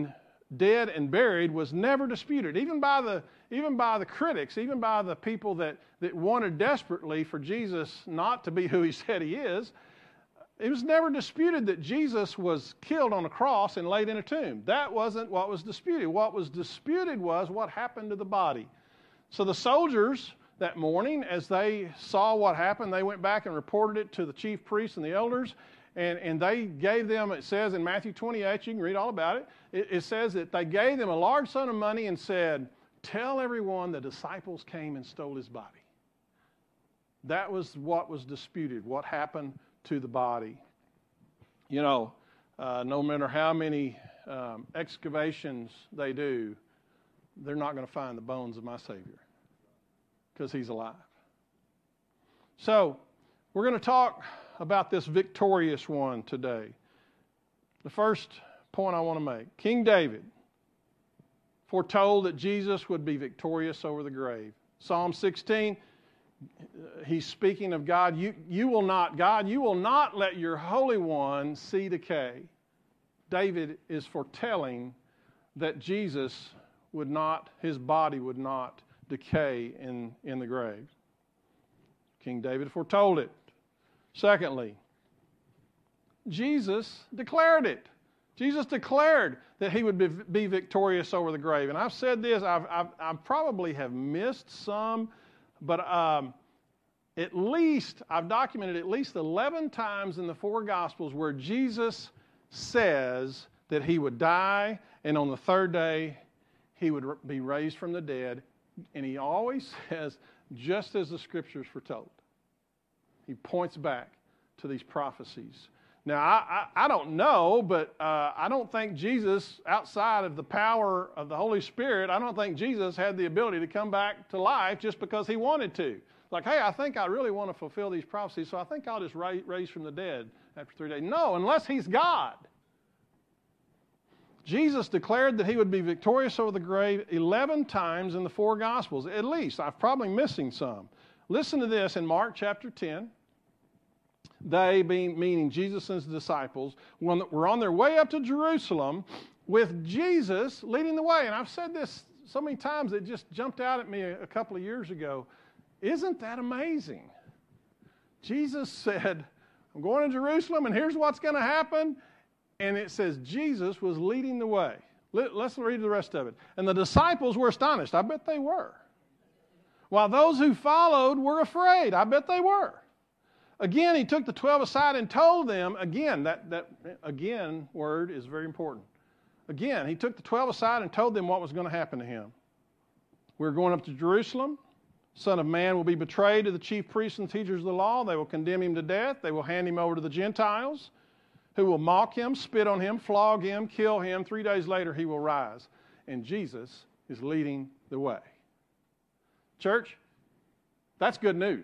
dead and buried was never disputed, even by the critics, even by the people that wanted desperately for Jesus not to be who he said he is. It was never disputed that Jesus was killed on a cross and laid in a tomb. That wasn't what was disputed. What was disputed was what happened to the body. So the soldiers that morning, as they saw what happened, they went back and reported it to the chief priests and the elders, and they gave them, it says in Matthew 28, you can read all about it, it says that they gave them a large sum of money and said, tell everyone the disciples came and stole his body. That was what was disputed, what happened to the body. You know, no matter how many excavations they do, they're not going to find the bones of my Savior because he's alive. So, we're going to talk about this victorious one today. The first point I want to make, King David foretold that Jesus would be victorious over the grave. Psalm 16, he's speaking of God. You will not let your Holy One see decay. David is foretelling that Jesus would not, his body would not decay in the grave. King David foretold it. Secondly, Jesus declared it. Jesus declared that he would be victorious over the grave. And I've said this, I probably have missed some, but at least, I've documented at least 11 times in the 4 Gospels where Jesus says that he would die and on the third day he would be raised from the dead. And he always says, just as the Scriptures foretold. He points back to these prophecies. Now, I don't know, but I don't think Jesus, outside of the power of the Holy Spirit, I don't think Jesus had the ability to come back to life just because he wanted to. Like, hey, I think I really want to fulfill these prophecies, so I think I'll just raise from the dead after 3 days. No, unless he's God. Jesus declared that he would be victorious over the grave 11 times in the 4 Gospels, at least. I'm probably missing some. Listen to this in Mark chapter 10. They, meaning Jesus and his disciples, were on their way up to Jerusalem with Jesus leading the way. And I've said this so many times, it just jumped out at me a couple of years ago. Isn't that amazing? Jesus said, I'm going to Jerusalem, and here's what's going to happen. And it says Jesus was leading the way. Let's read the rest of it. And the disciples were astonished. I bet they were. While those who followed were afraid. I bet they were. Again, he took the 12 aside and told them, again, that again word is very important. Again, he took the 12 aside and told them what was going to happen to him. We're going up to Jerusalem. Son of Man will be betrayed to the chief priests and teachers of the law. They will condemn him to death. They will hand him over to the Gentiles, who will mock him, spit on him, flog him, kill him. 3 days later, he will rise. And Jesus is leading the way. Church, that's good news.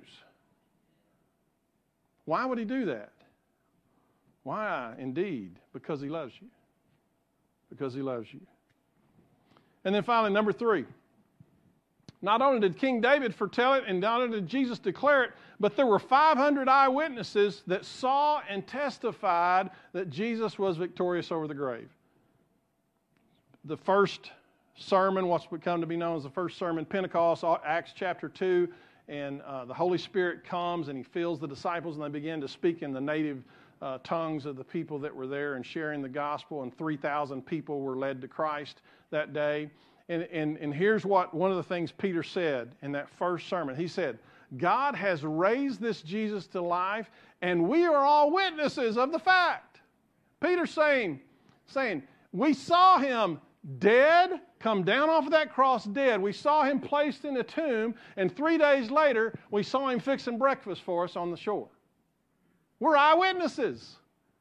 Why would he do that? Why? Indeed, because he loves you. Because he loves you. And then finally, number 3. Not only did King David foretell it and not only did Jesus declare it, but there were 500 eyewitnesses that saw and testified that Jesus was victorious over the grave. The first sermon, what's become to be known as the first sermon, Pentecost, Acts chapter 2, and the Holy Spirit comes and he fills the disciples and they begin to speak in the native tongues of the people that were there and sharing the gospel, and 3,000 people were led to Christ that day. And here's what one of the things Peter said in that first sermon. He said, God has raised this Jesus to life, and we are all witnesses of the fact. Peter's saying, we saw him dead, come down off of that cross dead. We saw him placed in a tomb, and 3 days later, we saw him fixing breakfast for us on the shore. We're eyewitnesses.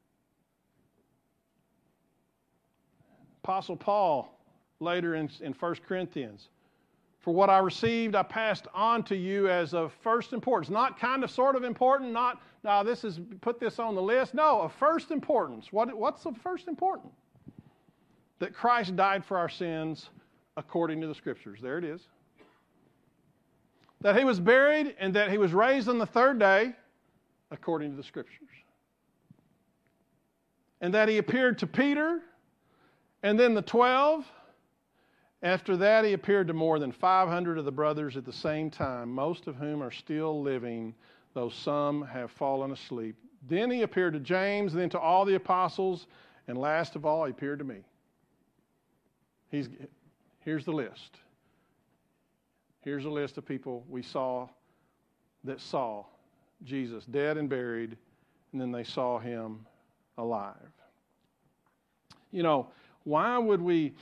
Apostle Paul, later in 1 Corinthians, for what I received, I passed on to you as of first importance. Not kind of, sort of important, not, no, this is, put this on the list. No, of first importance. What's of first importance? That Christ died for our sins according to the Scriptures. There it is. That he was buried and that he was raised on the third day according to the Scriptures. And that he appeared to Peter And then the 12. After that, he appeared to more than 500 of the brothers at the same time, most of whom are still living, though some have fallen asleep. Then he appeared to James, then to all the apostles, and last of all, he appeared to me. Here's the list. Here's a list of people we saw that saw Jesus dead and buried, and then they saw him alive. You know, why would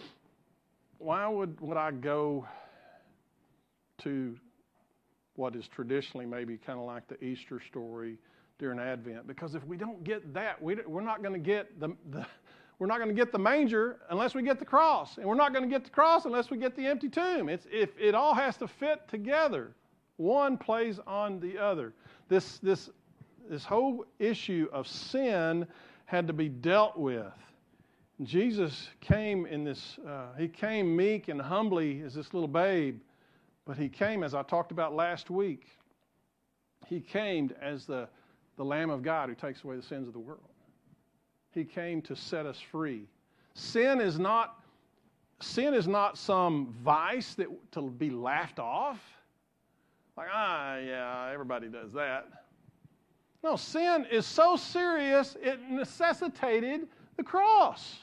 I go to what is traditionally maybe kind of like the Easter story during Advent? Because if we don't get that, we're not going to get we're not going to get the manger unless we get the cross, and we're not going to get the cross unless we get the empty tomb. It all has to fit together. One plays on the other. This whole issue of sin had to be dealt with. Jesus came in this, he came meek and humbly as this little babe, but he came, as I talked about last week, he came as the Lamb of God who takes away the sins of the world. He came to set us free. Sin is not some vice to be laughed off. Like, yeah, everybody does that. No, sin is so serious, it necessitated the cross.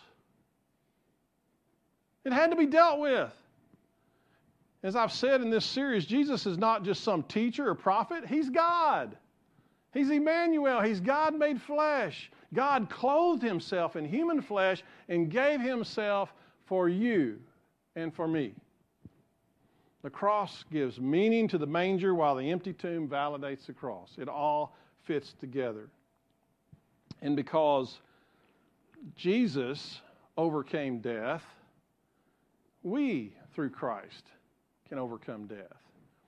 It had to be dealt with. As I've said in this series, Jesus is not just some teacher or prophet. He's God. He's Emmanuel. He's God made flesh. God clothed himself in human flesh and gave himself for you and for me. The cross gives meaning to the manger while the empty tomb validates the cross. It all fits together. And because Jesus overcame death, we, through Christ, can overcome death.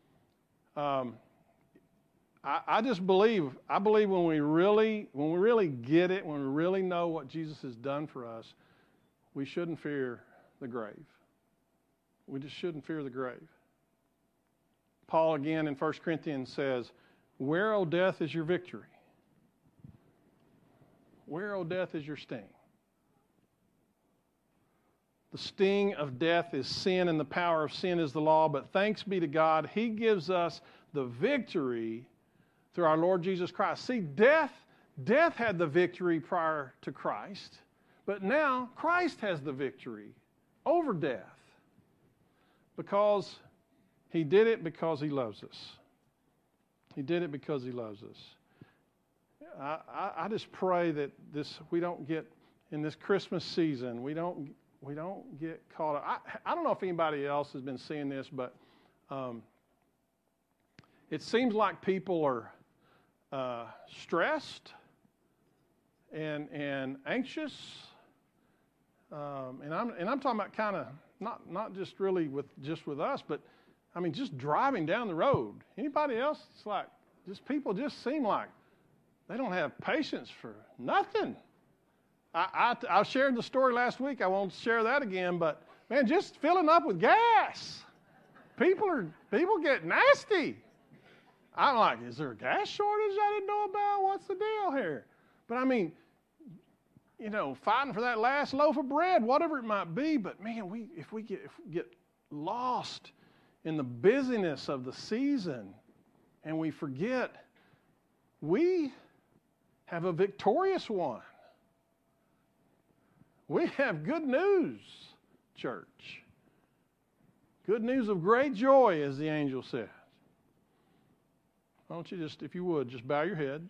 I just believe, when we really get it, when we really know what Jesus has done for us, we shouldn't fear the grave. We just shouldn't fear the grave. Paul again in 1 Corinthians says, "Where, O death, is your victory? Where, O death, is your sting?" The sting of death is sin, and the power of sin is the law. But thanks be to God, he gives us the victory through our Lord Jesus Christ. See, death had the victory prior to Christ, but now Christ has the victory over death because he did it because he loves us. He did it because he loves us. I just pray that we don't get, in this Christmas season, we don't get caught up. I don't know if anybody else has been seeing this, but it seems like people are stressed and anxious, and I'm talking about kind of not just really with us, but I mean just driving down the road. Anybody else? It's like people just seem like they don't have patience for nothing. I shared the story last week. I won't share that again, but man, just filling up with gas. People get nasty. I'm like, is there a gas shortage I didn't know about? What's the deal here? But I mean, fighting for that last loaf of bread, whatever it might be. But man, if we get lost in the busyness of the season and we forget, we have a victorious one. We have good news, church. Good news of great joy, as the angel said. Why don't you just, if you would, just bow your head.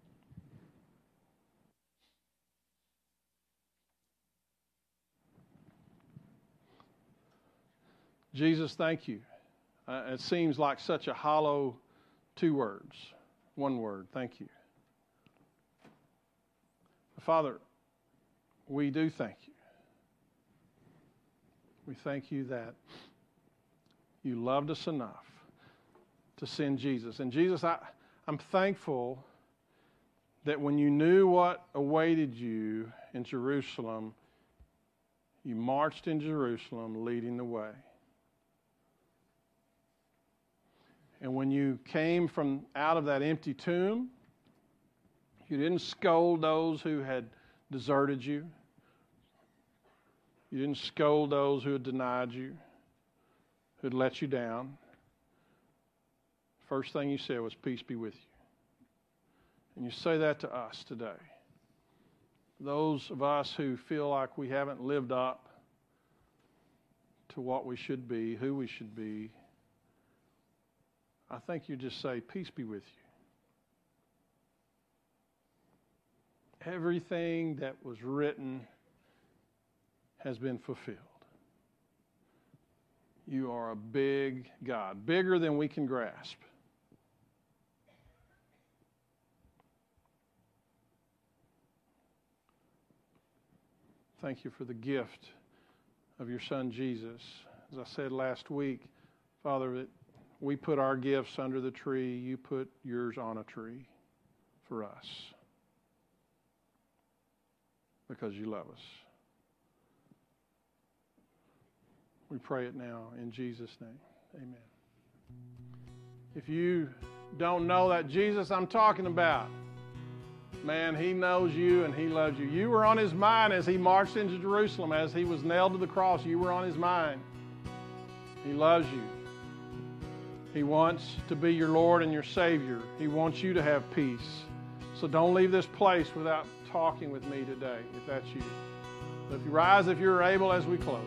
Jesus, thank you. It seems like such a hollow 2 words. 1 word, thank you. Father, we do thank you. We thank you that you loved us enough to send Jesus. And Jesus, I'm thankful that when you knew what awaited you in Jerusalem, you marched in Jerusalem leading the way. And when you came from out of that empty tomb, you didn't scold those who had deserted you. You didn't scold those who had denied you, who had let you down. First thing you said was, peace be with you. And you say that to us today. Those of us who feel like we haven't lived up to what we should be, who we should be, I think you just say, peace be with you. Everything that was written has been fulfilled. You are a big God, bigger than we can grasp. Thank you for the gift of your Son, Jesus. As I said last week, Father, that we put our gifts under the tree. You put yours on a tree for us because you love us. We pray it now in Jesus' name. Amen. If you don't know that Jesus I'm talking about, man, he knows you and he loves you. You were on his mind as he marched into Jerusalem, as he was nailed to the cross. You were on his mind. He loves you. He wants to be your Lord and your Savior. He wants you to have peace. So don't leave this place without talking with me today, if that's you. So if you rise, if you're able, as we close.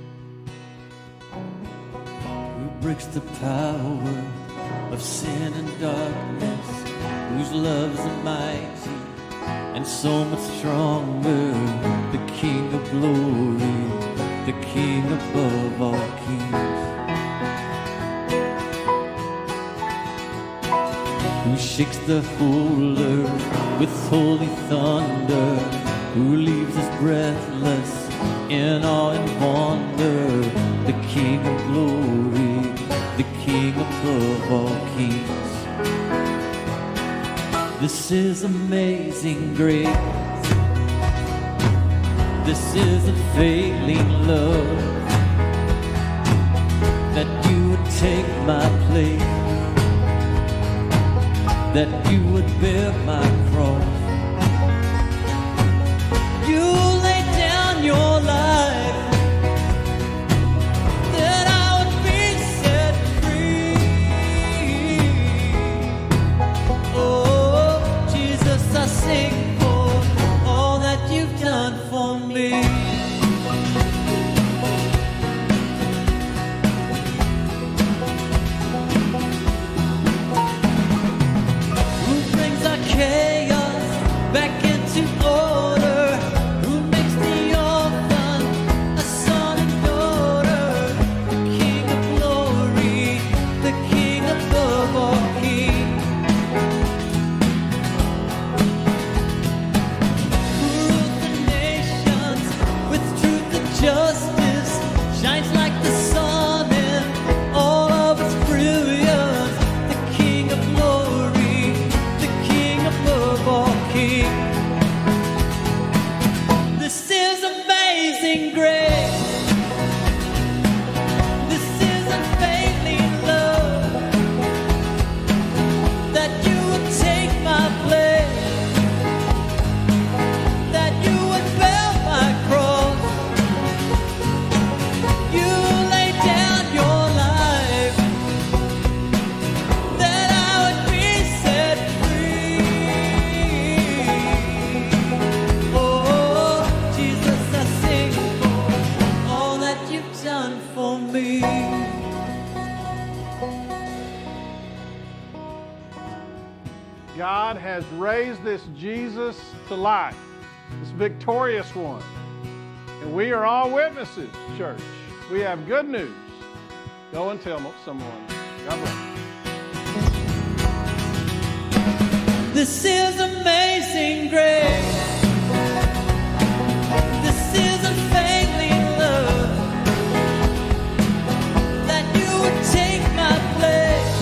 Who breaks the power of sin and darkness, whose love's mighty and so much stronger, the King of glory, the King above all kings, who shakes the whole earth with holy thunder, who leaves us breathless in awe and wonder, the King of glory, the King above all kings. This is amazing grace. This is unfailing love, that you would take my place, that you would bear my cross. You lay down your life, that I would be set free. Oh, Jesus, I sing for all that you've done for me. Chaos back into order, who makes the orphan a son and daughter, the King of glory, the King above all kings, who rules the nations with truth and justice, shines like the sun in all of its brilliance, the King of glory, above all kings. This is amazing grace. This is unfailing love, that you would take my place, that you would bear my cross. You lay down your life, that I would be set free. Done for me. God has raised this Jesus to life, this victorious one. And we are all witnesses, church. We have good news. Go and tell someone. God bless. This is amazing grace. This is unfailing love, that you would take my place,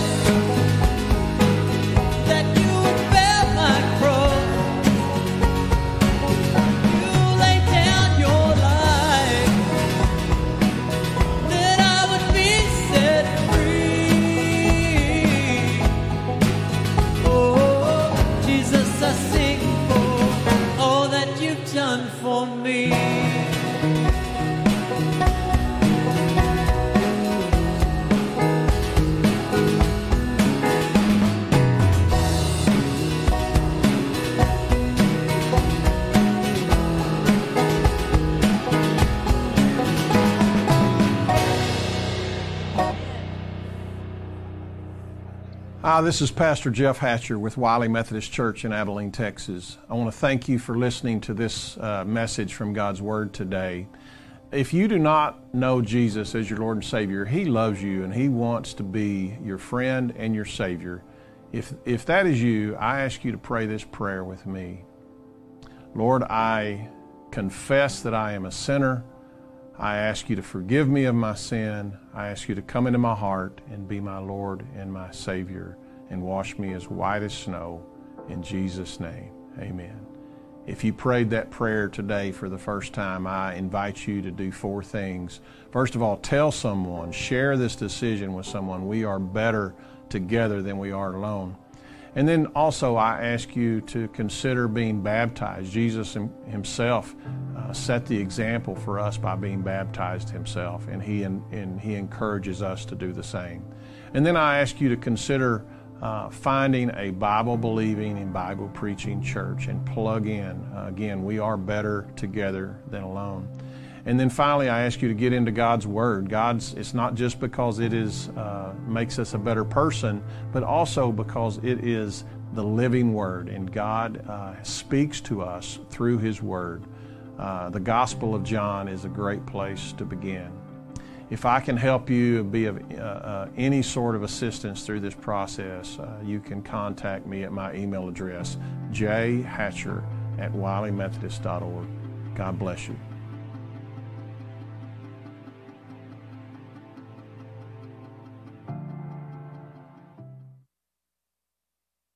that you would bear my cross. You lay down your life, that I would be set free. Oh, Jesus, I sing for all that you've done for me. Hi, this is Pastor Jeff Hatcher with Wiley Methodist Church in Abilene, Texas. I want to thank you for listening to this message from God's Word today. If you do not know Jesus as your Lord and Savior, He loves you and He wants to be your friend and your Savior. If that is you, I ask you to pray this prayer with me. Lord, I confess that I am a sinner. I ask you to forgive me of my sin. I ask you to come into my heart and be my Lord and my Savior and wash me as white as snow. In Jesus' name, amen. If you prayed that prayer today for the first time, I invite you to do 4 things. First of all, tell someone, share this decision with someone. We are better together than we are alone. And then also I ask you to consider being baptized. Jesus himself set the example for us by being baptized himself, and he encourages us to do the same. And then I ask you to consider finding a Bible-believing and Bible-preaching church and plug in. Again, we are better together than alone. And then finally, I ask you to get into God's Word. It's not just because it makes us a better person, but also because it is the living Word, and God speaks to us through His Word. The Gospel of John is a great place to begin. If I can help you be of any sort of assistance through this process, you can contact me at my email address, jhatcher@wileymethodist.org. God bless you.